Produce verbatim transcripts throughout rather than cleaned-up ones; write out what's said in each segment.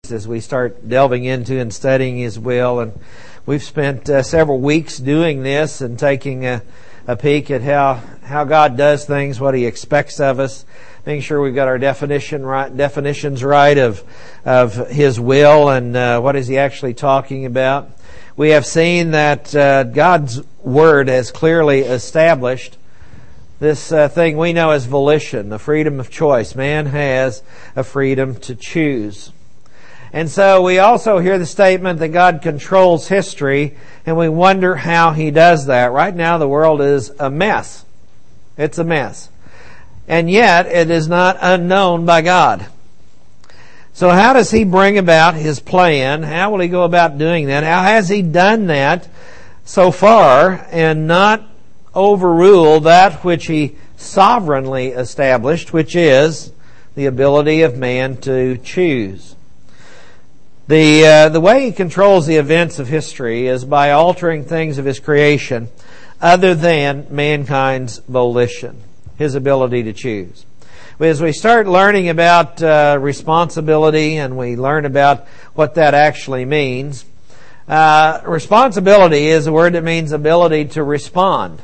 as we start delving into and studying His will. And we've spent uh, several weeks doing this and taking a, a peek at how, how God does things, what He expects of us, making sure we've got our definition right, definitions right of of His will and uh, what is He actually talking about. We have seen that uh, God's Word has clearly established this uh, thing we know as volition, the freedom of choice. Man has a freedom to choose. And so we also hear the statement that God controls history, and we wonder how He does that. Right now the world is a mess. It's a mess. And yet it is not unknown by God. So how does He bring about His plan? How will He go about doing that? How has He done that so far and not overrule that which He sovereignly established, which is the ability of man to choose? The uh, the way He controls the events of history is by altering things of His creation other than mankind's volition, His ability to choose. As we start learning about uh, responsibility and we learn about what that actually means, uh, responsibility is a word that means ability to respond.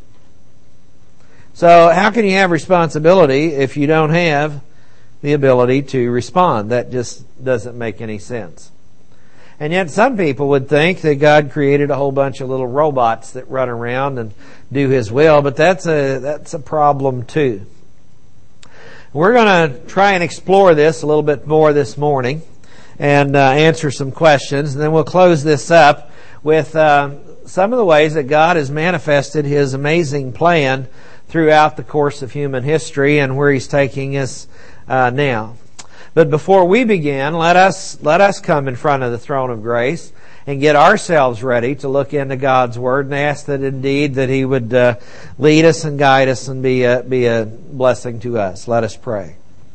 So how can you have responsibility if you don't have the ability to respond? That just doesn't make any sense. And yet some people would think that God created a whole bunch of little robots that run around and do His will, but that's a that's a problem too. We're going to try and explore this a little bit more this morning and uh, answer some questions, and then we'll close this up with uh, some of the ways that God has manifested His amazing plan throughout the course of human history and where He's taking us uh, now. But before we begin, let us let us come in front of the throne of grace and get ourselves ready to look into God's Word and ask that indeed that He would uh, lead us and guide us and be a, be a blessing to us. Let us pray.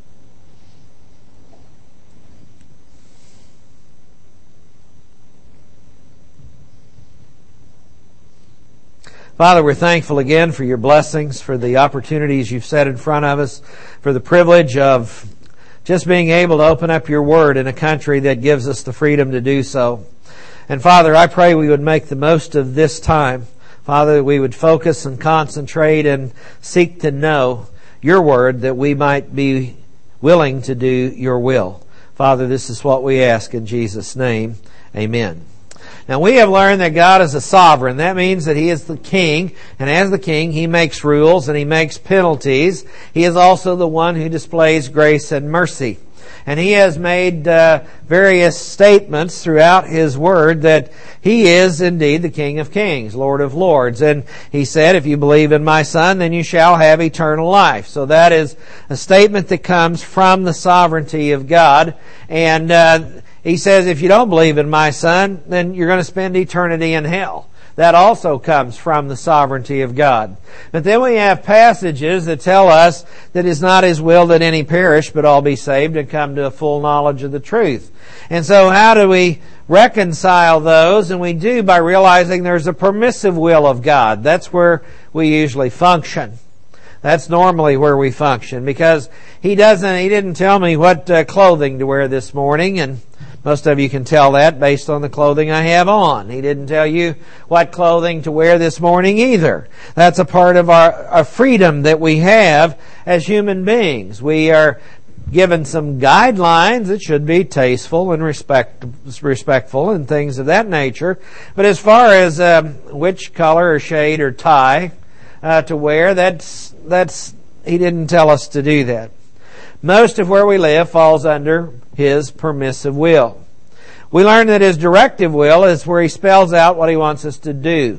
Father, we're thankful again for Your blessings, for the opportunities You've set in front of us, for the privilege of just being able to open up Your Word in a country that gives us the freedom to do so. And Father, I pray we would make the most of this time. Father, that we would focus and concentrate and seek to know Your Word, that we might be willing to do Your will. Father, this is what we ask in Jesus' name. Amen. Now, we have learned that God is a sovereign. That means that He is the King, and as the King, He makes rules and He makes penalties. He is also the one who displays grace and mercy. And He has made uh, various statements throughout His Word that He is indeed the King of Kings, Lord of Lords. And He said, if you believe in my Son, then you shall have eternal life. So that is a statement that comes from the sovereignty of God. And uh, He says, if you don't believe in my Son, then you're going to spend eternity in hell. That also comes from the sovereignty of God. But then we have passages that tell us that it's not His will that any perish, but all be saved and come to a full knowledge of the truth. And so how do we reconcile those? And we do by realizing there's a permissive will of God. That's where we usually function. That's normally where we function, because He doesn't, He didn't tell me what uh, clothing to wear this morning, and most of you can tell that based on the clothing I have on. He didn't tell you what clothing to wear this morning either. That's a part of our, our freedom that we have as human beings. We are given some guidelines that should be tasteful and respect, respectful and things of that nature. But as far as um, which color or shade or tie uh, to wear, that's that's He didn't tell us to do that. Most of where we live falls under His permissive will. We learn that His directive will is where He spells out what He wants us to do.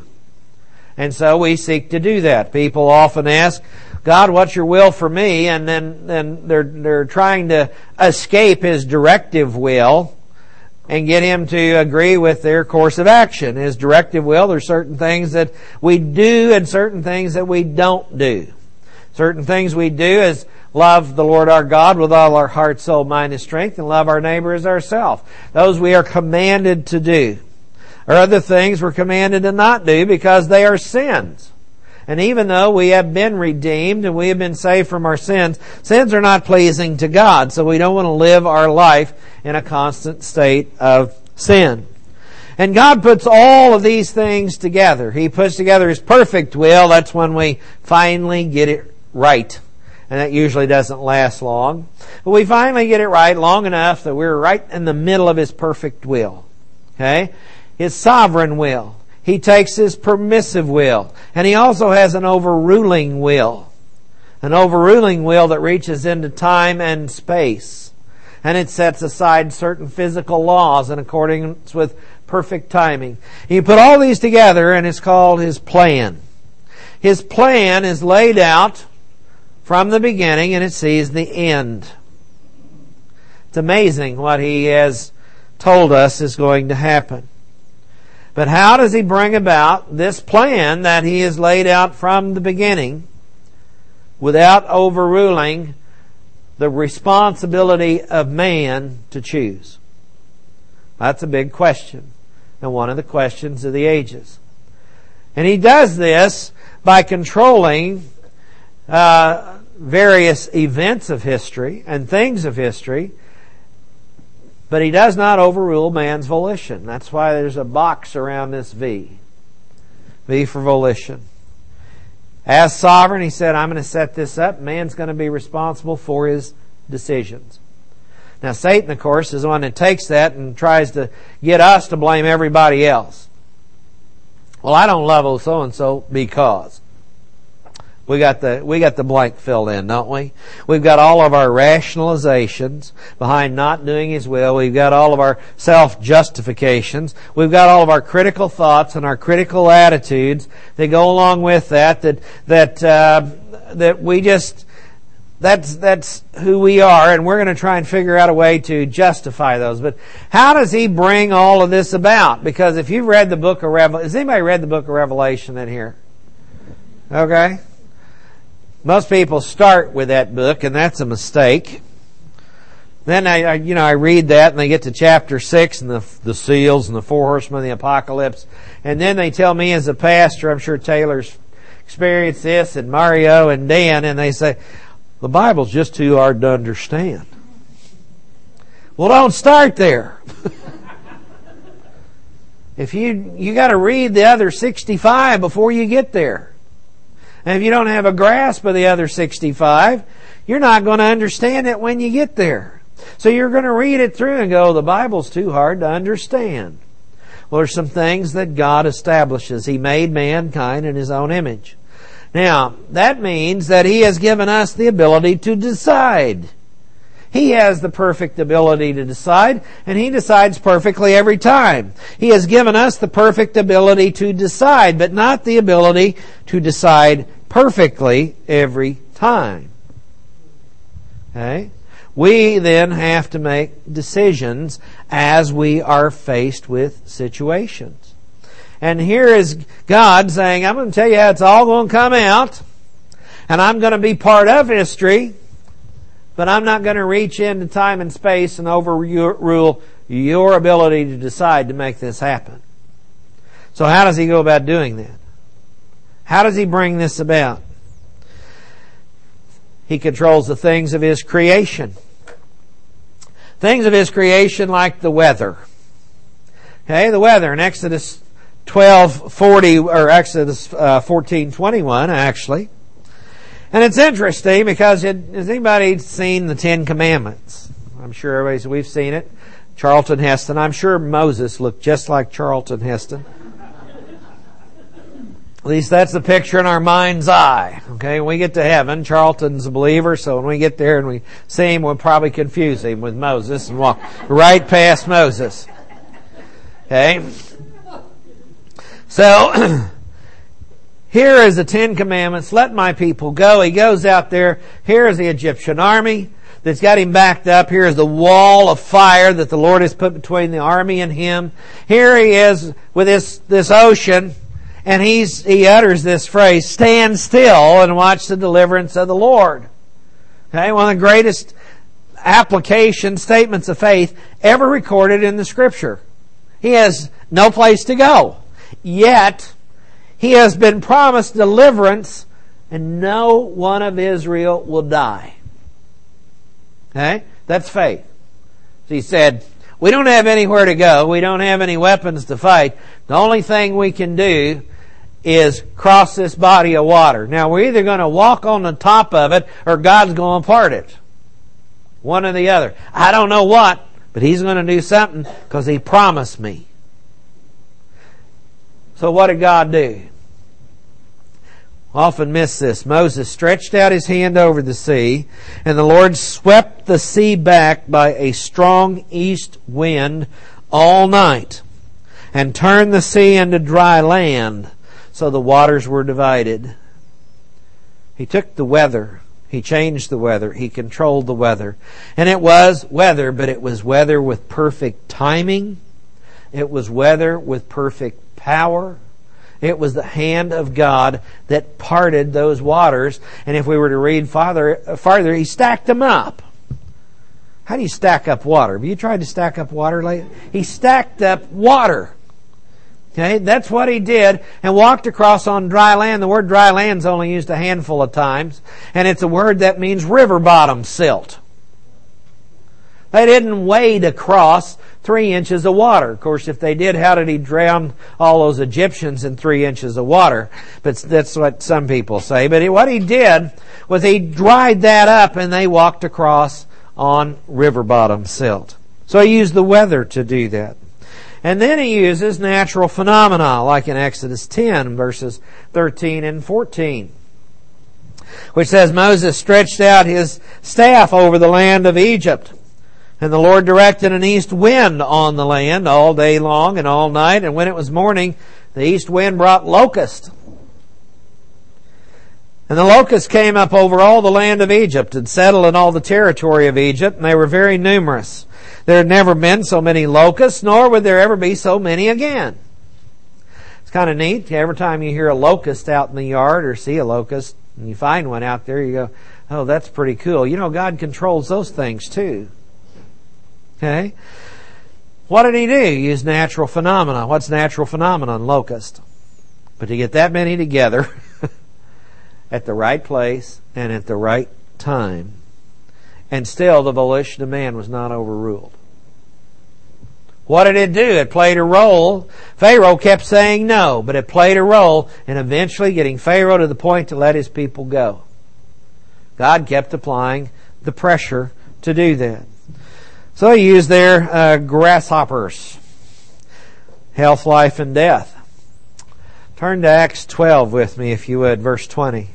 And so we seek to do that. People often ask, God, what's Your will for me? And then, then they're, they're trying to escape His directive will and get Him to agree with their course of action. His directive will, there's certain things that we do and certain things that we don't do. Certain things we do is love the Lord our God with all our heart, soul, mind, and strength, and love our neighbor as ourselves. Those we are commanded to do. Or other things we're commanded to not do because they are sins. And even though we have been redeemed and we have been saved from our sins, sins are not pleasing to God. So we don't want to live our life in a constant state of sin. And God puts all of these things together. He puts together His perfect will. That's when we finally get it right. And that usually doesn't last long. But we finally get it right long enough that we're right in the middle of His perfect will. Okay? His sovereign will. He takes His permissive will. And He also has an overruling will. An overruling will that reaches into time and space. And it sets aside certain physical laws in accordance with perfect timing. You put all these together and it's called His plan. His plan is laid out from the beginning and it sees the end. It's amazing what He has told us is going to happen. But how does He bring about this plan that He has laid out from the beginning without overruling the responsibility of man to choose? That's a big question, and one of the questions of the ages. And He does this by controlling uh, various events of history and things of history, but He does not overrule man's volition. That's why there's a box around this V. V for volition. As sovereign, He said, I'm going to set this up. Man's going to be responsible for his decisions. Now, Satan, of course, is the one that takes that and tries to get us to blame everybody else. Well, I don't love so-and-so because. We got the, we got the blank filled in, don't we? We've got all of our rationalizations behind not doing His will. We've got all of our self-justifications. We've got all of our critical thoughts and our critical attitudes that go along with that, that, that, uh, that we just, that's, that's who we are, and we're going to try and figure out a way to justify those. But how does He bring all of this about? Because if you've read the book of Revelation, has anybody read the book of Revelation in here? Okay. Most people start with that book, and that's a mistake. Then I, I, you know, I read that, and they get to chapter six, and the the seals and the four horsemen of the apocalypse, and then they tell me as a pastor, I'm sure Taylor's experienced this, and Mario and Dan, and they say the Bible's just too hard to understand. Well, don't start there. If you you got to read the other sixty-five before you get there. And if you don't have a grasp of the other sixty-five, you're not going to understand it when you get there. So you're going to read it through and go, the Bible's too hard to understand. Well, there's some things that God establishes. He made mankind in His own image. Now, that means that He has given us the ability to decide. He has the perfect ability to decide, and He decides perfectly every time. He has given us the perfect ability to decide, but not the ability to decide perfectly every time. Okay? We then have to make decisions as we are faced with situations. And here is God saying, I'm going to tell you how it's all going to come out, and I'm going to be part of history, but I'm not going to reach into time and space and overrule your ability to decide to make this happen. So how does He go about doing that? How does He bring this about? He controls the things of His creation. Things of His creation like the weather. Okay, the weather in Exodus twelve forty, or Exodus uh, fourteen twenty-one, actually. And it's interesting because it, has anybody seen the Ten Commandments? I'm sure everybody's, we've seen it. Charlton Heston. I'm sure Moses looked just like Charlton Heston. At least that's the picture in our mind's eye. Okay, when we get to heaven, Charlton's a believer, so when we get there and we see him, we'll probably confuse him with Moses and walk right past Moses. Okay? So, here is the Ten Commandments. Let my people go. He goes out there. Here is the Egyptian army that's got him backed up. Here is the wall of fire that the Lord has put between the army and him. Here he is with this, this ocean. And he's, he utters this phrase, stand still and watch the deliverance of the Lord. Okay, one of the greatest application statements of faith ever recorded in the Scripture. He has no place to go. Yet, He has been promised deliverance, and no one of Israel will die. Okay? That's faith. So he said, we don't have anywhere to go. We don't have any weapons to fight. The only thing we can do is cross this body of water. Now, we're either going to walk on the top of it or God's going to part it. One or the other. I don't know what, but He's going to do something because He promised me. So what did God do? Often miss this. Moses stretched out his hand over the sea, and the Lord swept the sea back by a strong east wind all night, and turned the sea into dry land, so the waters were divided. He took the weather. He changed the weather. He controlled the weather. And it was weather, but it was weather with perfect timing. It was weather with perfect power. It was the hand of God that parted those waters. And if we were to read farther, farther, He stacked them up. How do you stack up water? Have you tried to stack up water lately? He stacked up water. Okay, that's what He did, and walked across on dry land. The word dry land is only used a handful of times, and it's a word that means river bottom silt. They didn't wade across three inches of water. Of course, if they did, how did He drown all those Egyptians in three inches of water? But that's what some people say. But what He did was He dried that up, and they walked across on river bottom silt. So He used the weather to do that. And then He uses natural phenomena, like in Exodus ten, verses thirteen and fourteen, which says, Moses stretched out his staff over the land of Egypt, and the Lord directed an east wind on the land all day long and all night, and when it was morning, the east wind brought locusts. And the locusts came up over all the land of Egypt and settled in all the territory of Egypt, and they were very numerous. There had never been so many locusts, nor would there ever be so many again. It's kind of neat. Every time you hear a locust out in the yard or see a locust, and you find one out there, you go, oh, that's pretty cool. You know, God controls those things too. Okay? What did He do? He used natural phenomena. What's natural phenomenon? Locust. But to get that many together at the right place and at the right time, and still the volition of man was not overruled. What did it do? It played a role. Pharaoh kept saying no, but it played a role in eventually getting Pharaoh to the point to let his people go. God kept applying the pressure to do that. So He used their uh, grasshoppers. Health, life, and death. Turn to Acts twelve with me, if you would, verse twenty.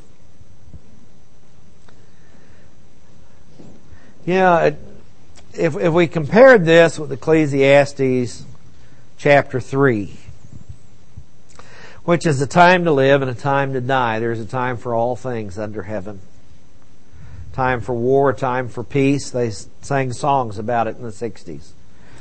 Yeah, if if we compared this with Ecclesiastes chapter three, which is a time to live and a time to die. There's a time for all things under heaven. Time for war, a time for peace. They sang songs about it in the sixties.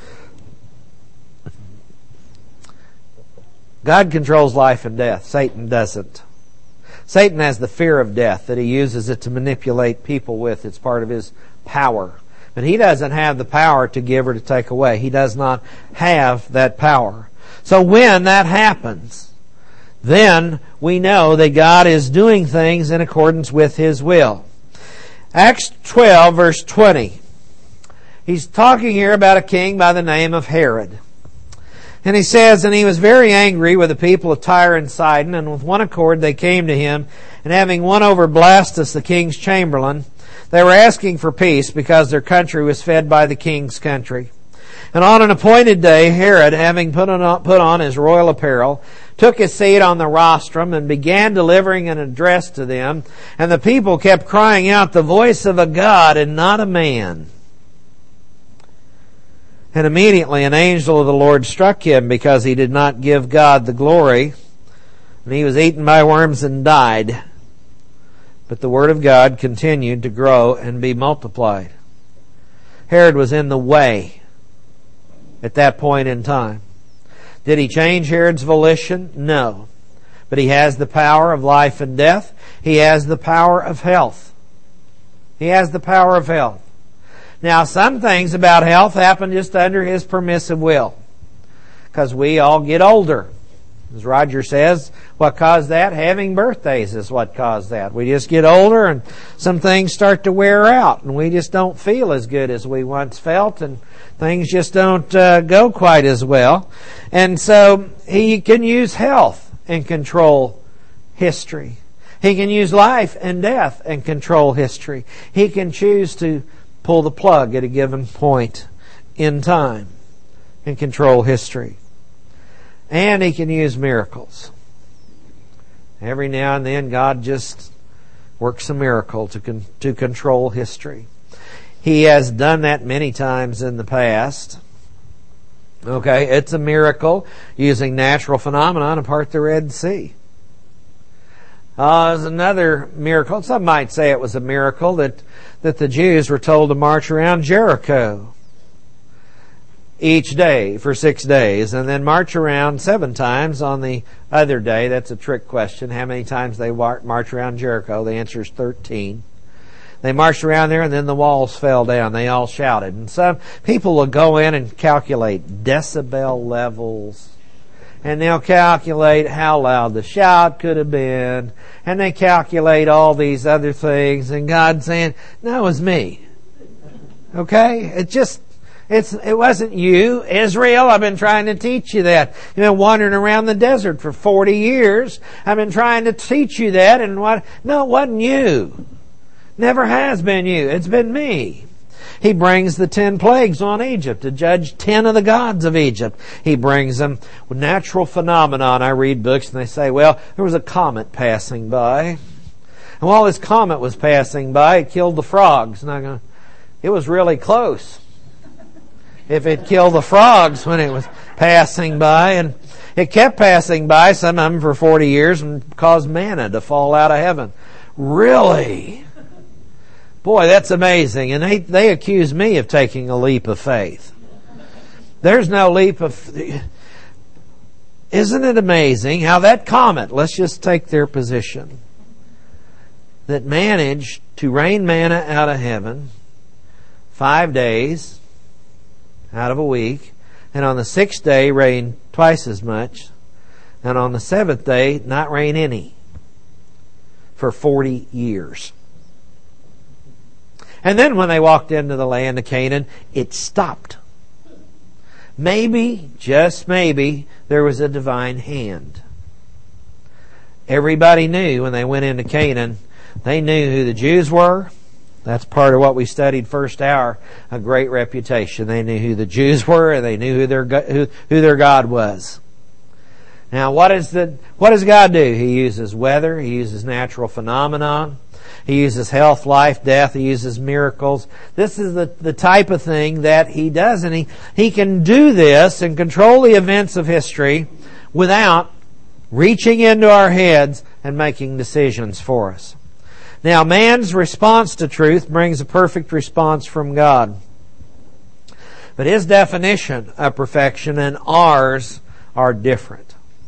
God controls life and death. Satan doesn't. Satan has the fear of death that he uses it to manipulate people with. It's part of his power. But he doesn't have the power to give or to take away. He does not have that power. So when that happens, then we know that God is doing things in accordance with His will. Acts twelve, verse twenty. He's talking here about a king by the name of Herod. And he says, and he was very angry with the people of Tyre and Sidon, and with one accord they came to him, and having won over Blastus, the king's chamberlain, they were asking for peace because their country was fed by the king's country. And on an appointed day, Herod, having put on, put on his royal apparel, took his seat on the rostrum and began delivering an address to them. And the people kept crying out, the voice of a God and not a man. And immediately an angel of the Lord struck him because he did not give God the glory. And he was eaten by worms and died. But the word of God continued to grow and be multiplied. Herod was in the way at that point in time. Did he change Herod's volition? No. But he has the power of life and death. He has the power of health. He has the power of health. Now, some things about health happen just under His permissive will, because we all get older. As Roger says, what caused that? Having birthdays is what caused that. We just get older and some things start to wear out and we just don't feel as good as we once felt and things just don't uh, go quite as well. And so he can use health and control history. He can use life and death and control history. He can choose to pull the plug at a given point in time and control history. And He can use miracles. Every now and then God just works a miracle to con- to control history. He has done that many times in the past. Okay, it's a miracle using natural phenomena to part the Red Sea. Uh, there's another miracle. Some might say it was a miracle that, that the Jews were told to march around Jericho each day for six days and then march around seven times on the other day. That's a trick question. How many times they march around Jericho? The answer is thirteen. They marched around there and then the walls fell down. They all shouted. And some people will go in and calculate decibel levels. And they'll calculate how loud the shout could have been. And they calculate all these other things. And God's saying, no, it was me. Okay? It just, it's, it wasn't you. Israel, I've been trying to teach you that. You've been wandering around the desert for forty years. I've been trying to teach you that. And what, no, it wasn't you. Never has been you. It's been me. He brings the ten plagues on Egypt to judge ten of the gods of Egypt. He brings them with natural phenomenon. I read books and they say, well, there was a comet passing by. And while this comet was passing by, it killed the frogs. And I go, it was really close. If it killed the frogs when it was passing by. And it kept passing by, some of them for forty years, and caused manna to fall out of heaven. Really? Boy, that's amazing. And they, they accuse me of taking a leap of faith. There's no leap of... Isn't it amazing how that comet, let's just take their position, that managed to rain manna out of heaven five days out of a week, and on the sixth day rain twice as much, and on the seventh day not rain any for forty years. And then when they walked into the land of Canaan, it stopped. Maybe, just maybe, there was a divine hand. Everybody knew when they went into Canaan, they knew who the Jews were. That's part of what we studied first hour, a great reputation. They knew who the Jews were and they knew who their, who, who their God was. Now, what is the, what does God do? He uses weather. He uses natural phenomenon. He uses health, life, death. He uses miracles. This is the, the type of thing that He does. And he, he can do this and control the events of history without reaching into our heads and making decisions for us. Now, man's response to truth brings a perfect response from God. But His definition of perfection and ours are different.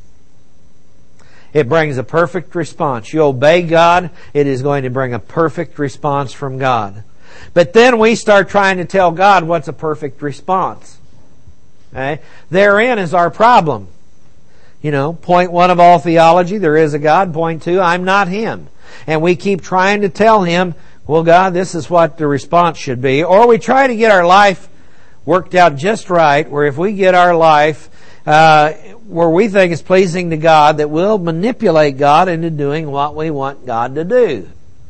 It brings a perfect response. You obey God, it is going to bring a perfect response from God. But then we start trying to tell God what's a perfect response. Okay? Therein is our problem. You know, point one of all theology, there is a God. Point two, I'm not Him. And we keep trying to tell Him, well, God, this is what the response should be. Or we try to get our life worked out just right, where if we get our life uh, where we think is pleasing to God, that we'll manipulate God into doing what we want God to do.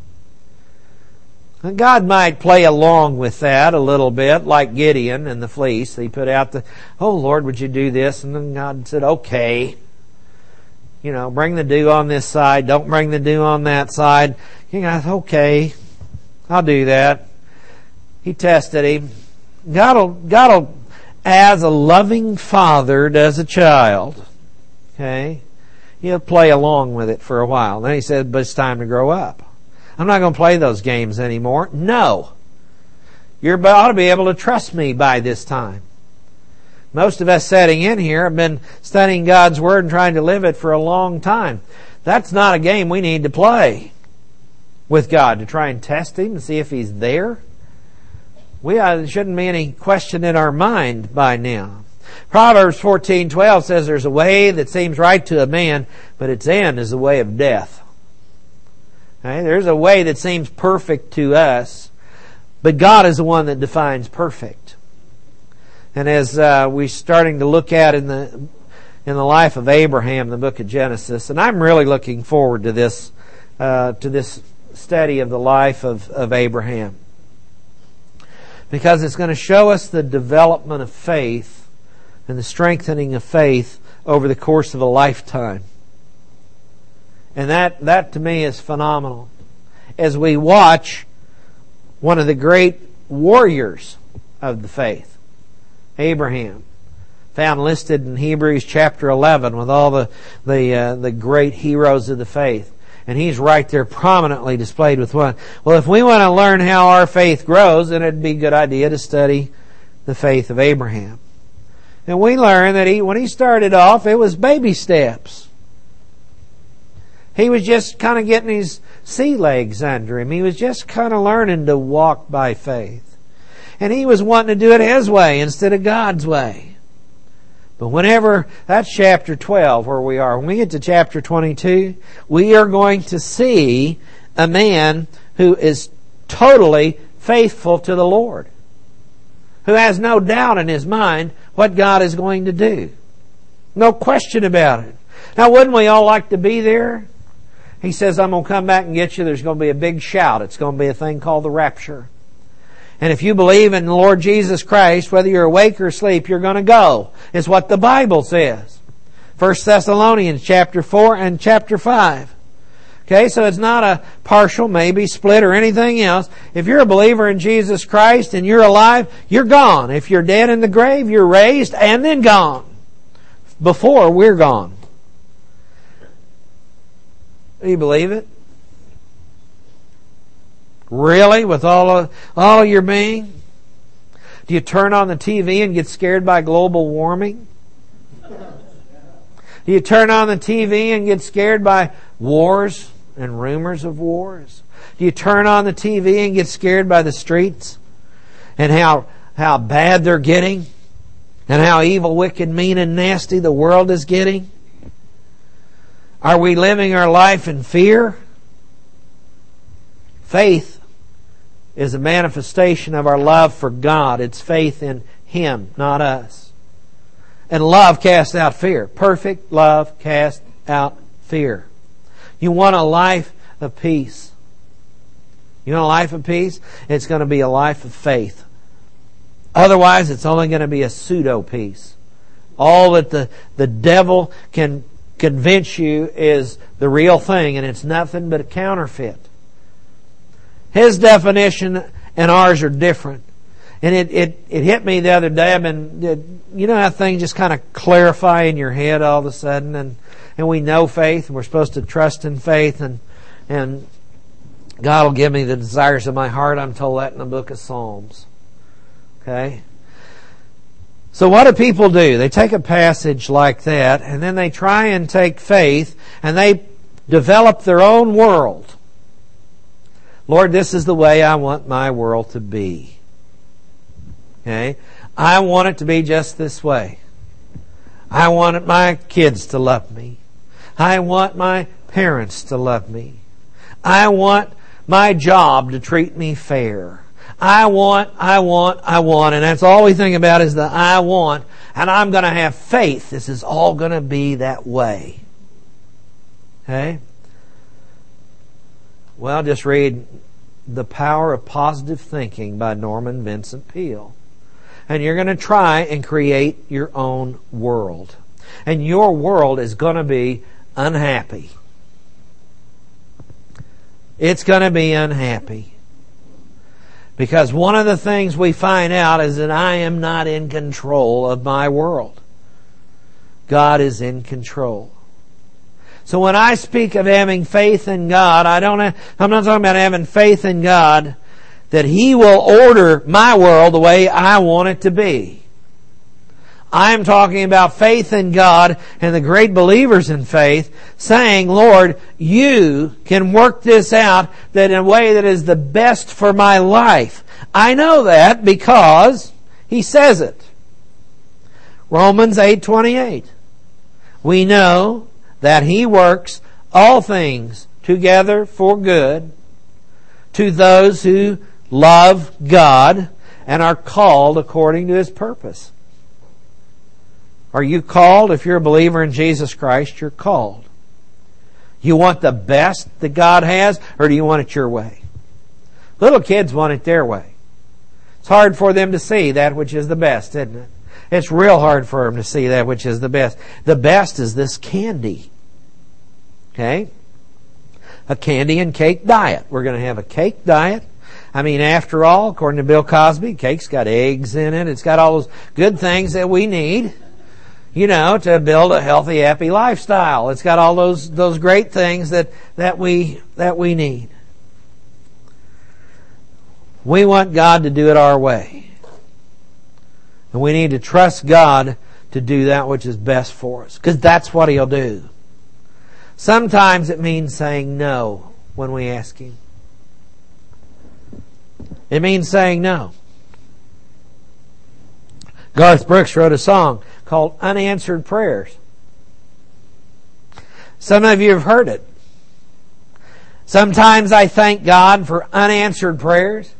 And God might play along with that a little bit, like Gideon and the fleece. He put out the, oh Lord, would you do this? And then God said, okay. You know, bring the dew on this side. Don't bring the dew on that side. You know, okay, I'll do that. He tested him. God'll, God'll, as a loving father does a child, okay, He'll play along with it for a while. Then He said, but it's time to grow up. I'm not going to play those games anymore. No. You ought to be able to trust me by this time. Most of us sitting in here have been studying God's Word and trying to live it for a long time. That's not a game we need to play with God, to try and test Him and see if He's there. We uh, there shouldn't be any question in our mind by now. Proverbs fourteen twelve says there's a way that seems right to a man, but its end is the way of death. Okay? There's a way that seems perfect to us, but God is the one that defines perfect. And as uh, we're starting to look at in the in the life of Abraham, the book of Genesis, and I'm really looking forward to this uh, to this study of the life of, of Abraham, because it's going to show us the development of faith and the strengthening of faith over the course of a lifetime. And that, that to me is phenomenal. As we watch one of the great warriors of the faith, Abraham, found listed in Hebrews chapter eleven with all the the, uh, the great heroes of the faith. And he's right there prominently displayed with one. Well, if we want to learn how our faith grows, then it'd be a good idea to study the faith of Abraham. And we learn that he, when he started off, it was baby steps. He was just kind of getting his sea legs under him. He was just kind of learning to walk by faith. And he was wanting to do it his way instead of God's way. But whenever, that's chapter twelve where we are. When we get to chapter twenty-two, we are going to see a man who is totally faithful to the Lord, who has no doubt in his mind what God is going to do. No question about it. Now, wouldn't we all like to be there? He says, I'm going to come back and get you. There's going to be a big shout. It's going to be a thing called the rapture. And if you believe in the Lord Jesus Christ, whether you're awake or asleep, you're going to go. It's what the Bible says. First Thessalonians chapter four and chapter five. Okay, so it's not a partial, maybe, split, or anything else. If you're a believer in Jesus Christ and you're alive, you're gone. If you're dead in the grave, you're raised and then gone. Before we're gone. Do you believe it? Really? With all of, all of your being? Do you turn on the T V and get scared by global warming? Do you turn on the T V and get scared by wars and rumors of wars? Do you turn on the T V and get scared by the streets and how, how bad they're getting and how evil, wicked, mean, and nasty the world is getting? Are we living our life in fear? Faith is a manifestation of our love for God. It's faith in Him, not us. And love casts out fear. Perfect love casts out fear. You want a life of peace. You want a life of peace? It's going to be a life of faith. Otherwise, it's only going to be a pseudo-peace. All that the, the devil can convince you is the real thing, and it's nothing but a counterfeit. His definition and ours are different. And it, it, it hit me the other day. I've been, it, you know how things just kind of clarify in your head all of a sudden, and, and we know faith, and we're supposed to trust in faith, and, and God will give me the desires of my heart. I'm told that in the book of Psalms. Okay? So what do people do? They take a passage like that, and then they try and take faith, and they develop their own world. Lord, this is the way I want my world to be. Okay? I want it to be just this way. I want my kids to love me. I want my parents to love me. I want my job to treat me fair. I want, I want, I want. And that's all we think about is the I want. And I'm going to have faith. This is all going to be that way. Okay? Well, just read The Power of Positive Thinking by Norman Vincent Peale. And you're going to try and create your own world. And your world is going to be unhappy. It's going to be unhappy. Because one of the things we find out is that I am not in control of my world. God is in control. So when I speak of having faith in God, I don't have, I'm not talking about having faith in God that He will order my world the way I want it to be. I'm talking about faith in God and the great believers in faith saying, Lord, You can work this out that in a way that is the best for my life. I know that because He says it. Romans eight twenty-eight. We know that He works all things together for good to those who love God and are called according to His purpose. Are you called? If you're a believer in Jesus Christ, you're called. You want the best that God has, or do you want it your way? Little kids want it their way. It's hard for them to see that which is the best, isn't it? It's real hard for them to see that which is the best. The best is this candy. Okay? A candy and cake diet. We're going to have a cake diet. I mean, after all, according to Bill Cosby, cake's got eggs in it. It's got all those good things that we need, you know, to build a healthy, happy lifestyle. It's got all those those great things that, that we that we need. We want God to do it our way. And we need to trust God to do that which is best for us, because that's what He'll do. Sometimes it means saying no when we ask Him. It means saying no. Garth Brooks wrote a song called Unanswered Prayers. Some of you have heard it. Sometimes I thank God for unanswered prayers.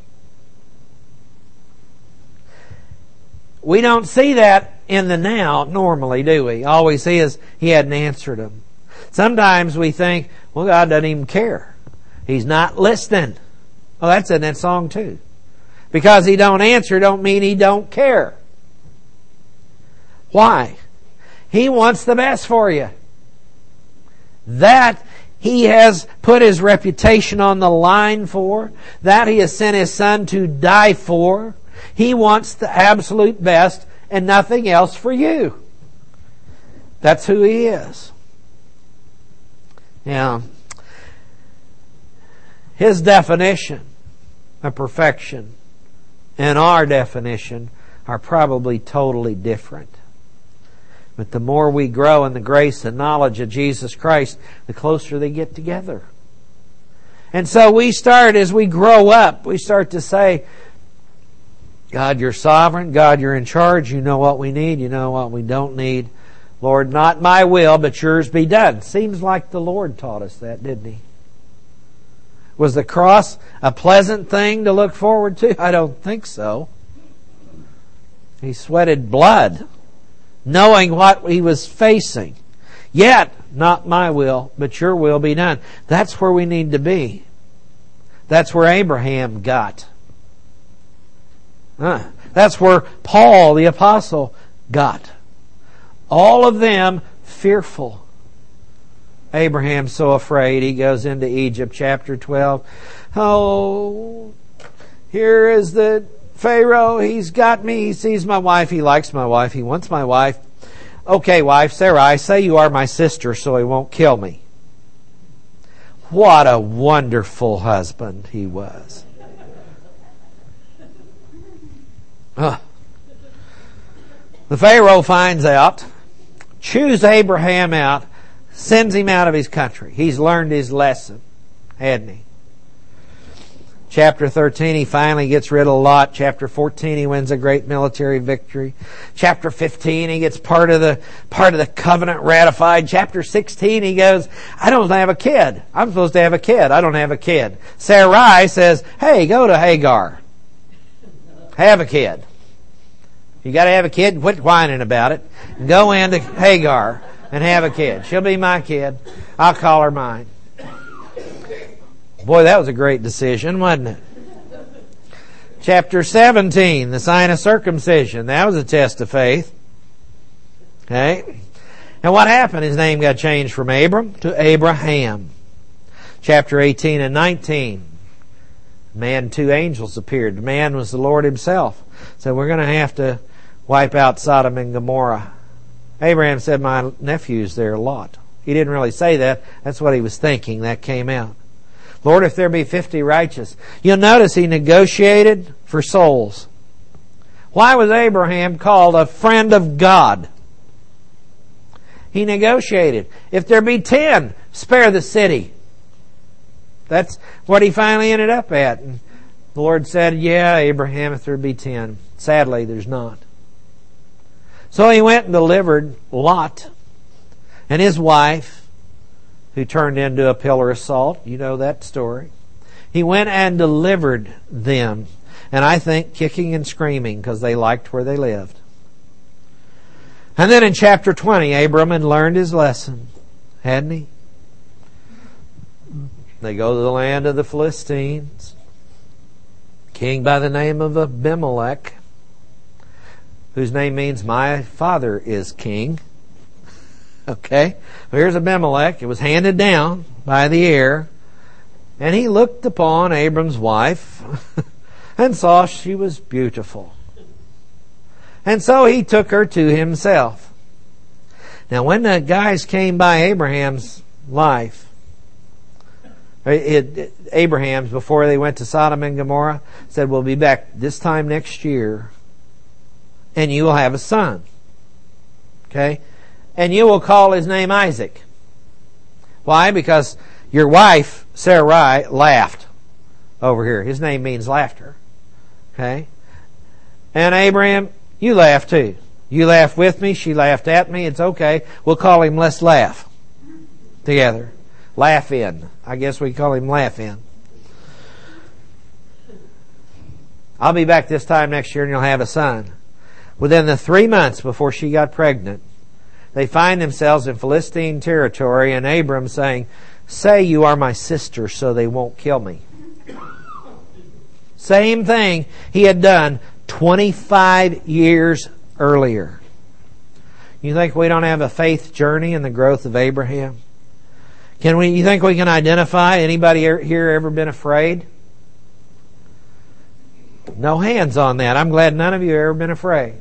We don't see that in the now normally, do we? All we see is He hadn't answered them. Sometimes we think, well, God doesn't even care. He's not listening. Well, that's in that song too. Because He don't answer don't mean He don't care. Why? He wants the best for you. That He has put His reputation on the line for. That He has sent His Son to die for. He wants the absolute best and nothing else for you. That's who He is. Now, His definition of perfection and our definition are probably totally different. But the more we grow in the grace and knowledge of Jesus Christ, the closer they get together. And so we start, as we grow up, we start to say, God, You're sovereign. God, You're in charge. You know what we need. You know what we don't need. Lord, not my will, but Yours be done. Seems like the Lord taught us that, didn't He? Was the cross a pleasant thing to look forward to? I don't think so. He sweated blood, knowing what He was facing. Yet, not my will, but Your will be done. That's where we need to be. That's where Abraham got. Huh. That's where Paul the Apostle got. All of them fearful. Abraham's so afraid he goes into Egypt, chapter twelve. Oh, here is the Pharaoh. He's got me. He sees my wife. He likes my wife. He wants my wife. Okay, wife, Sarai, say you are my sister so he won't kill me. What a wonderful husband he was. Uh. The Pharaoh finds out, chews Abraham out, sends him out of his country. He's learned his lesson, hadn't he? Chapter thirteen, he finally gets rid of Lot. Chapter fourteen, he wins a great military victory. Chapter fifteen, he gets part of the part of the covenant ratified. Chapter sixteen, he goes, I don't have a kid. I'm supposed to have a kid. I don't have a kid. Sarai says, hey, go to Hagar. Have a kid. You got to have a kid. Quit whining about it. Go into Hagar and have a kid. She'll be my kid. I'll call her mine. Boy, that was a great decision, wasn't it? Chapter seventeen, the sign of circumcision. That was a test of faith. Okay? And what happened? His name got changed from Abram to Abraham. Chapter eighteen and nineteen. Man, two angels appeared. The man was the Lord Himself. So we're going to have to wipe out Sodom and Gomorrah. Abraham said, my nephew's there, Lot. He didn't really say that. That's what he was thinking. That came out. Lord, if there be fifty righteous. You'll notice he negotiated for souls. Why was Abraham called a friend of God? He negotiated. If there be ten, spare the city. That's what he finally ended up at. And the Lord said, yeah, Abraham, if there be ten. Sadly, there's not. So he went and delivered Lot and his wife, who turned into a pillar of salt. You know that story. He went and delivered them. And I think kicking and screaming because they liked where they lived. And then in chapter twenty, Abram had learned his lesson, hadn't he? They go to the land of the Philistines. King by the name of Abimelech, whose name means my father is king. Okay, well, here's Abimelech. It was handed down by the heir. And he looked upon Abram's wife and saw she was beautiful. And so he took her to himself. Now when the guys came by Abraham's life, it, it, Abraham's, before they went to Sodom and Gomorrah, said, we'll be back this time next year and you will have a son. Okay? And you will call his name Isaac. Why? Because your wife, Sarai, laughed over here. His name means laughter. Okay? And Abraham, you laugh too. You laughed with me. She laughed at me. It's okay. We'll call him Let's Laugh together. Laugh in. I guess we call him Laugh in. I'll be back this time next year and you'll have a son. Within the three months before she got pregnant, they find themselves in Philistine territory and Abram saying, say you are my sister so they won't kill me. Same thing he had done twenty-five years earlier. You think we don't have a faith journey in the growth of Abraham? Can we? You think we can identify anybody here ever been afraid? No hands on that. I'm glad none of you have ever been afraid.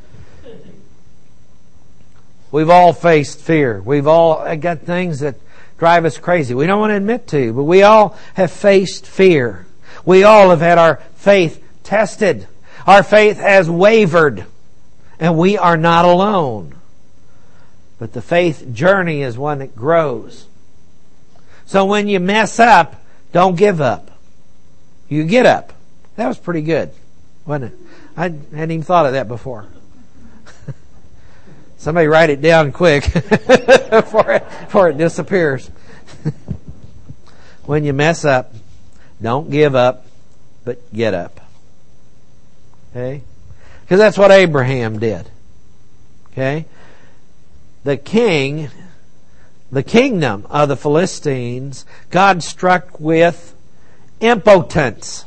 We've all faced fear. We've all got things that drive us crazy. We don't want to admit to, but we all have faced fear. We all have had our faith tested. Our faith has wavered, and we are not alone. But the faith journey is one that grows. So when you mess up, don't give up. You get up. That was pretty good, wasn't it? I hadn't even thought of that before. Somebody write it down quick before, it, before it disappears. When you mess up, don't give up, but get up. Okay? Because that's what Abraham did. Okay? The king, the kingdom of the Philistines, God struck with impotence.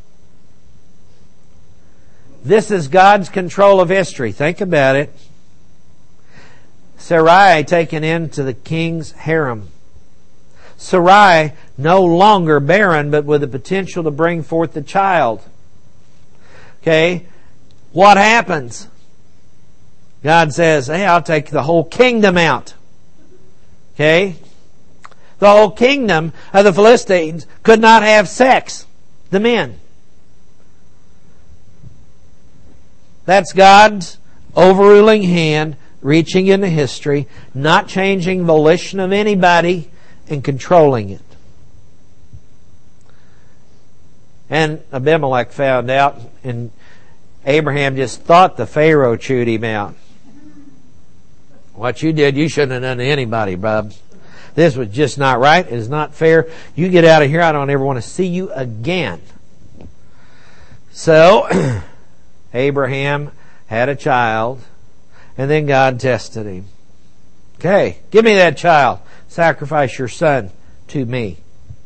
This is God's control of history. Think about it. Sarai taken into the king's harem. Sarai no longer barren, but with the potential to bring forth the child. Okay? What happens? God says, hey, I'll take the whole kingdom out. Okay? The whole kingdom of the Philistines could not have sex. The men. That's God's overruling hand reaching into history, not changing volition of anybody, and controlling it. And Abimelech found out, and Abraham just thought the Pharaoh chewed him out. What you did, you shouldn't have done to anybody, bub. This was just not right. It is not fair. You get out of here. I don't ever want to see you again. So, Abraham had a child, and then God tested him. Okay, give me that child. Sacrifice your son to me.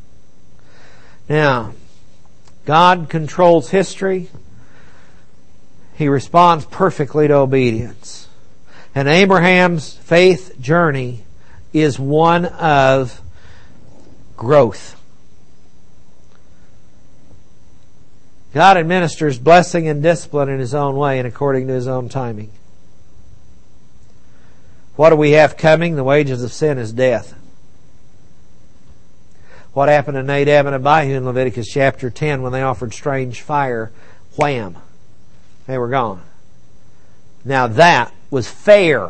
Now, God controls history. He responds perfectly to obedience. And Abraham's faith journey is one of growth. God administers blessing and discipline in His own way and according to His own timing. What do we have coming? The wages of sin is death. What happened to Nadab and Abihu in Leviticus chapter ten when they offered strange fire? Wham! They were gone. Now that was fair.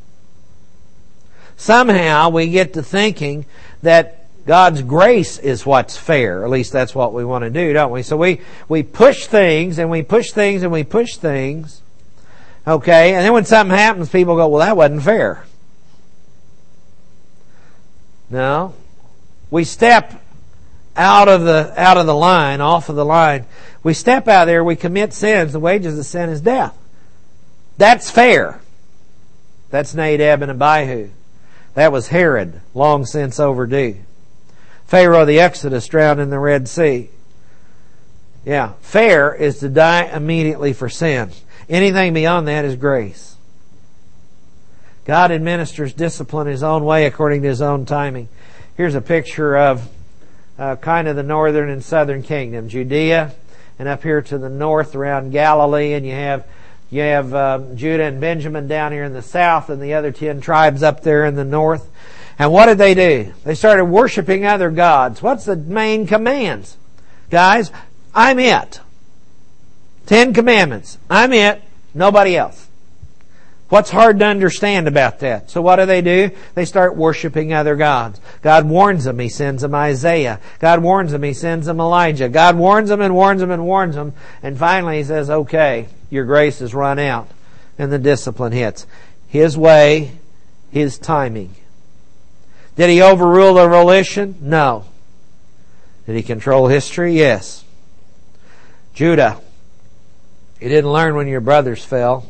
Somehow we get to thinking that God's grace is what's fair. At least that's what we want to do, don't we? So we, we push things and we push things and we push things. Okay, and then when something happens, people go, well, that wasn't fair. No. We step out of the out of the line, off of the line. We step out there, we commit sins. The wages of sin is death. That's fair. That's Nadab and Abihu. That was Herod, long since overdue. Pharaoh of the Exodus drowned in the Red Sea. Yeah, fair is to die immediately for sin. Anything beyond that is grace. God administers discipline His own way according to His own timing. Here's a picture of uh, kind of the northern and southern kingdom, Judea, and up here to the north around Galilee, and you have you have uh, Judah and Benjamin down here in the south, and the other ten tribes up there in the north. And what did they do? They started worshiping other gods. What's the main commands? Guys, I'm it. Ten Commandments. I'm it. Nobody else. What's hard to understand about that? So what do they do? They start worshiping other gods. God warns them. He sends them Isaiah. God warns them. He sends them Elijah. God warns them and warns them and warns them. And finally He says, okay, your grace has run out. And the discipline hits. His way, His timing. Did He overrule the volition? No. Did He control history? Yes. Judah, you didn't learn when your brothers fell.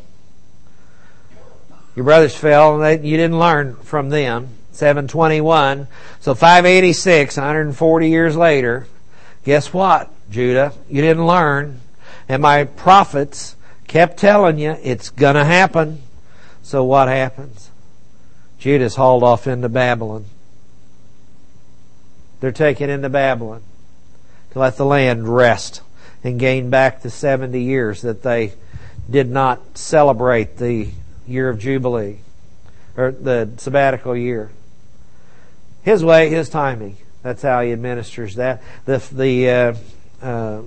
Your brothers fell, and they, you didn't learn from them. seven twenty-one. So five eighty-six, one hundred forty years later, guess what, Judah? You didn't learn. And my prophets kept telling you it's going to happen. So what happens? Judah's hauled off into Babylon. They're taken into Babylon to let the land rest and gain back the seventy years that they did not celebrate the year of Jubilee, or the sabbatical year. His way, His timing. That's how He administers that. The the uh, uh,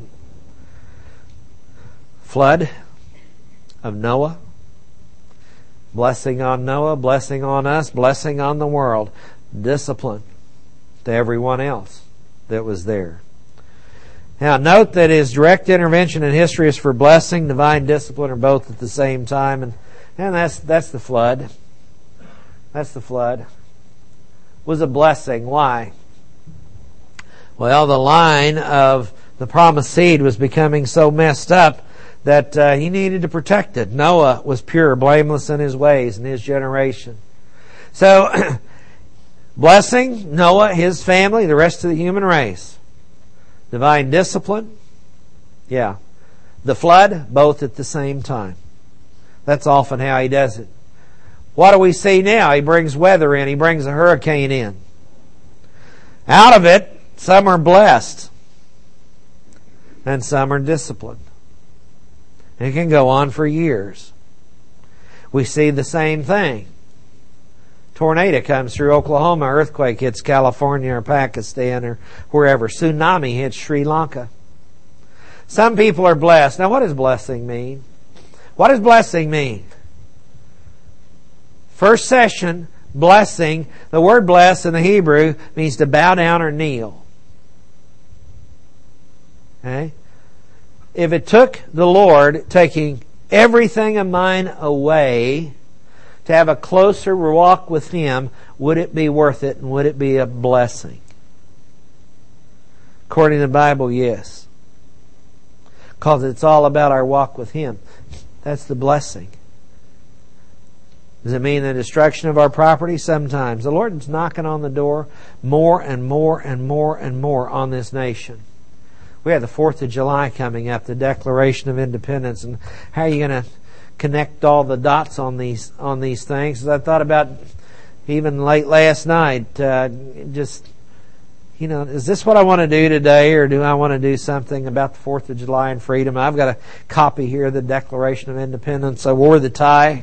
flood of Noah, blessing on Noah, blessing on us, blessing on the world, discipline to everyone else that was there. Now, note that His direct intervention in history is for blessing, divine discipline are both at the same time, and And that's that's the flood. That's the flood. It was a blessing. Why? Well, the line of the promised seed was becoming so messed up that uh, He needed to protect it. Noah was pure, blameless in his ways, in his generation. So, blessing, Noah, his family, the rest of the human race. Divine discipline, yeah. The flood, both at the same time. That's often how He does it. What do we see now? He brings weather in. He brings a hurricane in. Out of it, some are blessed. And some are disciplined. It can go on for years. We see the same thing. Tornado comes through Oklahoma. Earthquake hits California or Pakistan or wherever. Tsunami hits Sri Lanka. Some people are blessed. Now what does blessing mean? What does blessing mean? First session, blessing. The word bless in the Hebrew means to bow down or kneel. Okay? If it took the Lord taking everything of mine away to have a closer walk with Him, would it be worth it and would it be a blessing? According to the Bible, yes. Because it's all about our walk with Him. That's the blessing. Does it mean the destruction of our property? Sometimes. The Lord is knocking on the door more and more and more and more on this nation. We have the fourth of July coming up, the Declaration of Independence, and how are you going to connect all the dots on these on these things? As I thought about even late last night, uh, just, you know, is this what I want to do today, or do I want to do something about the fourth of July and freedom? I've got a copy here of the Declaration of Independence. I wore the tie.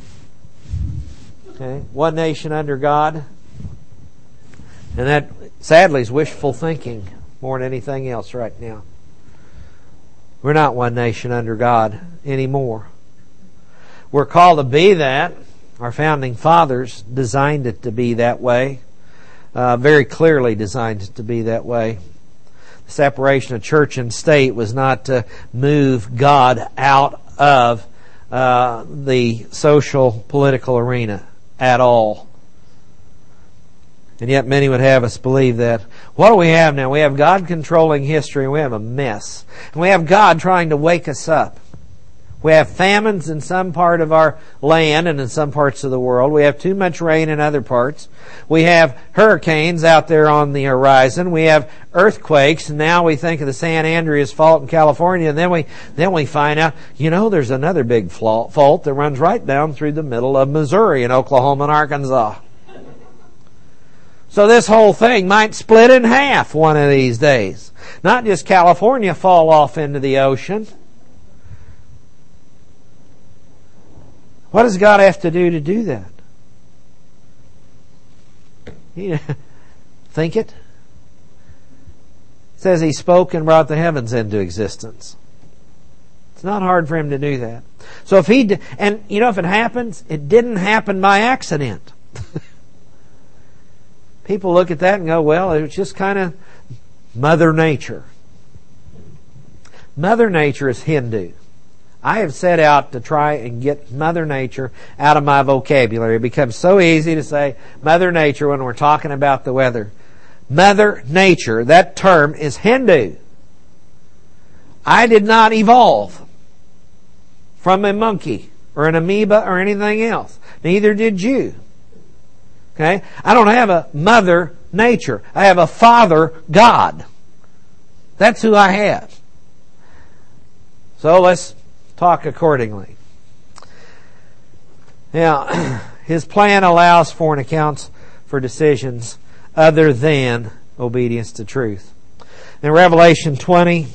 Okay, one nation under God. And that, sadly, is wishful thinking more than anything else right now. We're not one nation under God anymore. We're called to be that. Our founding fathers designed it to be that way. Uh, very clearly designed it to be that way. The separation of church and state was not to move God out of uh, the social, political arena at all. And yet many would have us believe that. What do we have now? We have God controlling history, and we have a mess. And we have God trying to wake us up. We have famines in some part of our land and in some parts of the world. We have too much rain in other parts. We have hurricanes out there on the horizon. We have earthquakes, and now we think of the San Andreas Fault in California, and then we then we find out, you know, there's another big fault that runs right down through the middle of Missouri and Oklahoma and Arkansas. So this whole thing might split in half one of these days. Not just California fall off into the ocean. What does God have to do to do that? You think it? It says He spoke and brought the heavens into existence. It's not hard for Him to do that. So if He, d- and you know, if it happens, it didn't happen by accident. People look at that and go, well, it was just kind of Mother Nature. Mother Nature is Hindu. I have set out to try and get Mother Nature out of my vocabulary. It becomes so easy to say Mother Nature when we're talking about the weather. Mother Nature, that term is Hindu. I did not evolve from a monkey or an amoeba or anything else. Neither did you. Okay? I don't have a Mother Nature. I have a Father God. That's who I have. So let's talk accordingly. Now, His plan allows for and accounts for decisions other than obedience to truth. In Revelation twenty,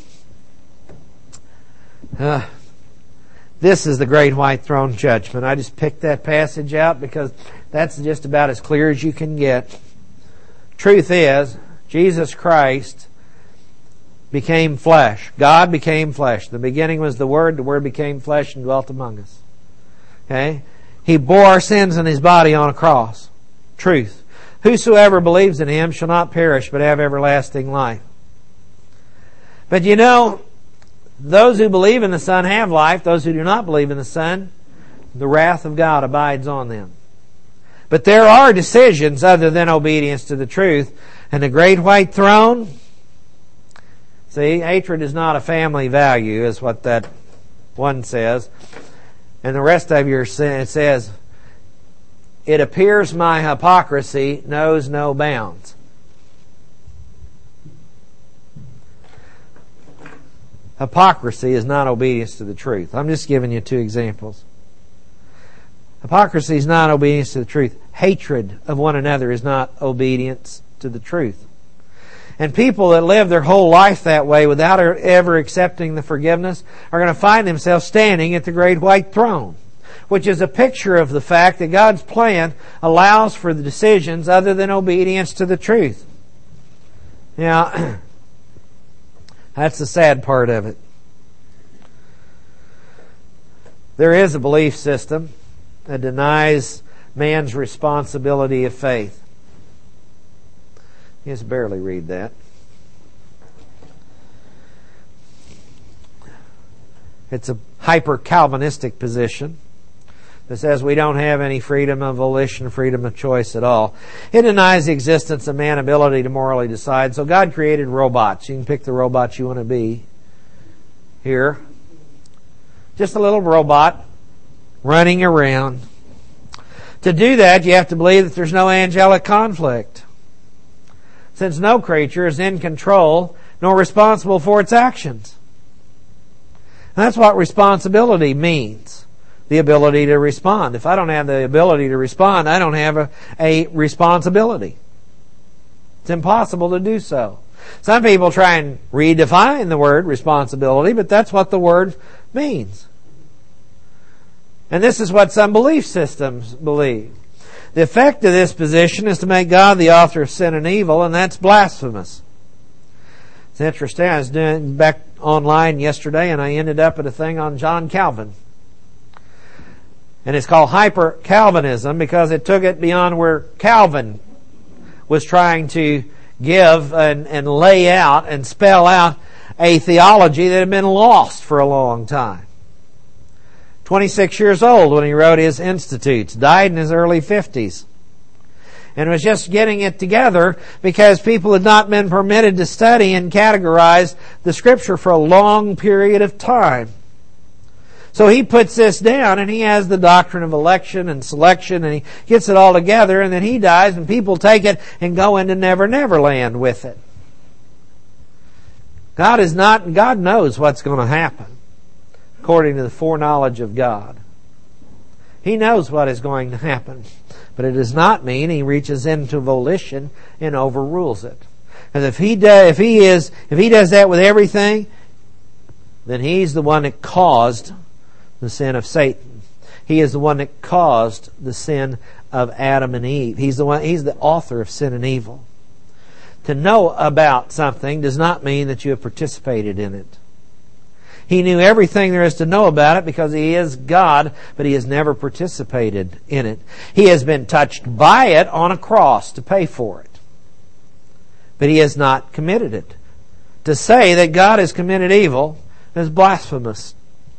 uh, this is the great white throne judgment. I just picked that passage out because that's just about as clear as you can get. Truth is, Jesus Christ became flesh. God became flesh. The beginning was the Word. The Word became flesh and dwelt among us. Okay? He bore our sins in His body on a cross. Truth. Whosoever believes in Him shall not perish but have everlasting life. But you know, those who believe in the Son have life. Those who do not believe in the Son, the wrath of God abides on them. But there are decisions other than obedience to the truth. And the great white throne, see, hatred is not a family value, is what that one says. And the rest of your sin, it says, it appears my hypocrisy knows no bounds. Hypocrisy is not obedience to the truth. I'm just giving you two examples. Hypocrisy is not obedience to the truth. Hatred of one another is not obedience to the truth. And people that live their whole life that way without ever accepting the forgiveness are going to find themselves standing at the great white throne, which is a picture of the fact that God's plan allows for the decisions other than obedience to the truth. Now, that's the sad part of it. There is a belief system that denies man's responsibility of faith. You just barely read that. It's a hyper-Calvinistic position that says we don't have any freedom of volition, freedom of choice at all. It denies the existence of man's ability to morally decide. So God created robots. You can pick the robot you want to be here. Just a little robot running around. To do that, you have to believe that there's no angelic conflict, since no creature is in control nor responsible for its actions. And that's what responsibility means. The ability to respond. If I don't have the ability to respond, I don't have a, a responsibility. It's impossible to do so. Some people try and redefine the word responsibility, but that's what the word means. And this is what some belief systems believe. The effect of this position is to make God the author of sin and evil, and that's blasphemous. It's interesting. I was doing back online yesterday, and I ended up at a thing on John Calvin. And it's called hyper-Calvinism because it took it beyond where Calvin was trying to give and, and lay out and spell out a theology that had been lost for a long time. twenty-six years old when he wrote his Institutes. Died in his early fifties. And was just getting it together because people had not been permitted to study and categorize the Scripture for a long period of time. So he puts this down, and he has the doctrine of election and selection, and he gets it all together, and then he dies, and people take it and go into Never Never Land with it. God is not, God knows what's going to happen according to the foreknowledge of God. He knows what is going to happen. But it does not mean He reaches into volition and overrules it. Because if He does, if He is, if He does that with everything, then He's the one that caused the sin of Satan. He is the one that caused the sin of Adam and Eve. He's the one. He's the author of sin and evil. To know about something does not mean that you have participated in it. He knew everything there is to know about it because He is God, but He has never participated in it. He has been touched by it on a cross to pay for it. But He has not committed it. To say that God has committed evil is blasphemous.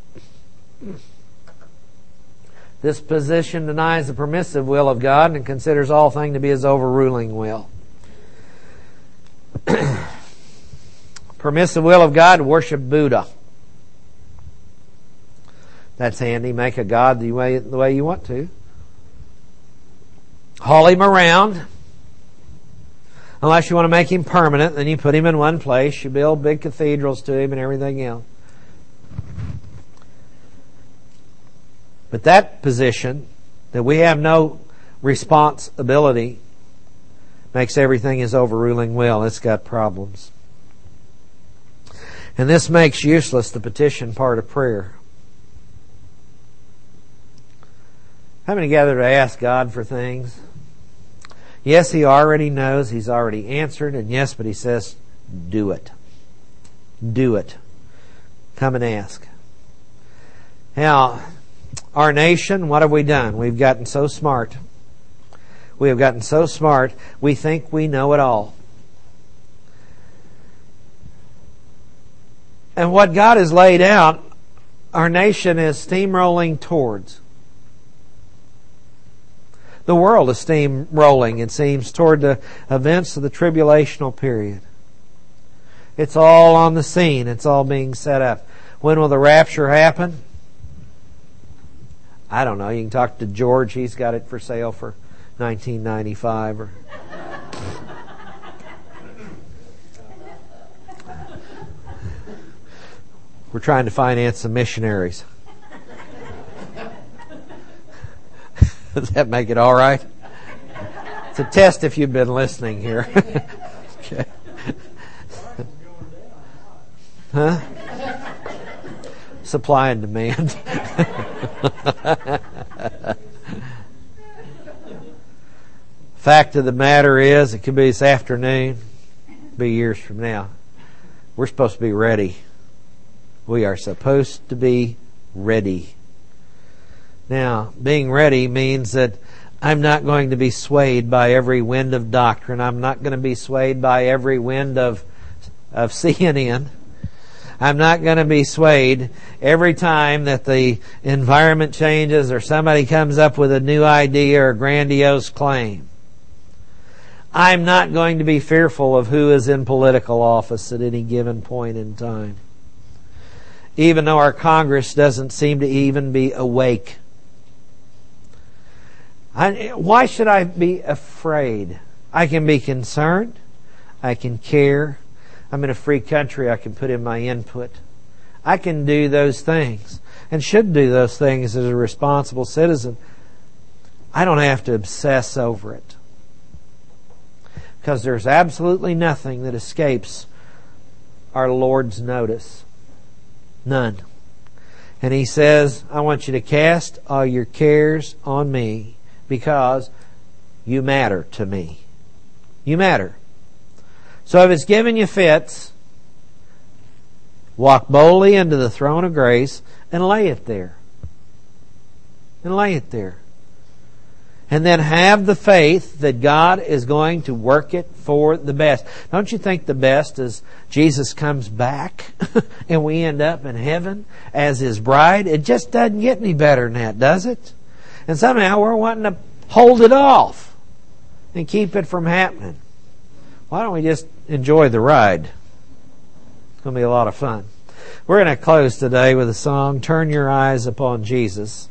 This position denies the permissive will of God and considers all things to be His overruling will. Permissive will of God, worship Buddha. That's handy. Make a god the way, the way you want to. Haul him around. Unless you want to make him permanent, then you put him in one place. You build big cathedrals to him and everything else. But that position, that we have no responsibility, makes everything His overruling will. It's got problems. And this makes useless the petition part of prayer. How many gather to ask God for things? Yes, He already knows. He's already answered. And yes, but He says, do it. Do it. Come and ask. Now, our nation, what have we done? We've gotten so smart. We have gotten so smart, we think we know it all. And what God has laid out, our nation is steamrolling towards. The world is steamrolling, it seems, toward the events of the tribulational period. It's all on the scene. It's all being set up. When will the rapture happen? I don't know. You can talk to George. He's got it for sale for nineteen ninety-five. Or we're trying to finance some missionaries. Does that make it all right? It's a test if you've been listening here. Okay. Huh? Supply and demand. Fact of the matter is, it could be this afternoon, be years from now. We're supposed to be ready. We are supposed to be ready. Now, being ready means that I'm not going to be swayed by every wind of doctrine. I'm not going to be swayed by every wind of of C N N. I'm not going to be swayed every time that the environment changes or somebody comes up with a new idea or grandiose claim. I'm not going to be fearful of who is in political office at any given point in time. Even though our Congress doesn't seem to even be awake. I, why should I be afraid? I can be concerned. I can care. I'm in a free country. I can put in my input. I can do those things and should do those things as a responsible citizen. I don't have to obsess over it. Because there's absolutely nothing that escapes our Lord's notice. None. And He says, I want you to cast all your cares on me because you matter to me. You matter. So if it's giving you fits, walk boldly into the throne of grace and lay it there. And lay it there. And then have the faith that God is going to work it for the best. Don't you think the best is Jesus comes back and we end up in heaven as His bride? It just doesn't get any better than that, does it? And somehow we're wanting to hold it off and keep it from happening. Why don't we just enjoy the ride? It's going to be a lot of fun. We're going to close today with a song, Turn Your Eyes Upon Jesus.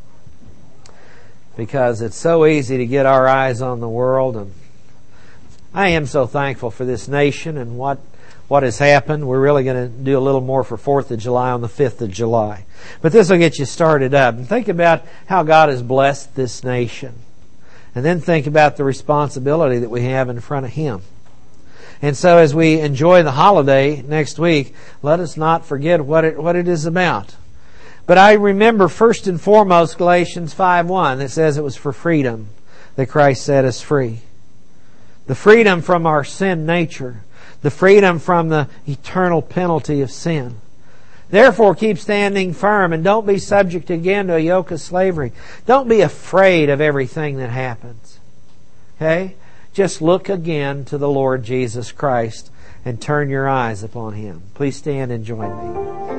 Because it's so easy to get our eyes on the world. And I am so thankful for this nation and what, what has happened. We're really going to do a little more for fourth of July on the fifth of July. But this will get you started up. And think about how God has blessed this nation. And then think about the responsibility that we have in front of Him. And so as we enjoy the holiday next week, let us not forget what it, what it is about. But I remember first and foremost Galatians five one that says it was for freedom that Christ set us free. The freedom from our sin nature. The freedom from the eternal penalty of sin. Therefore keep standing firm and don't be subject again to a yoke of slavery. Don't be afraid of everything that happens. Okay? Just look again to the Lord Jesus Christ and turn your eyes upon Him. Please stand and join me.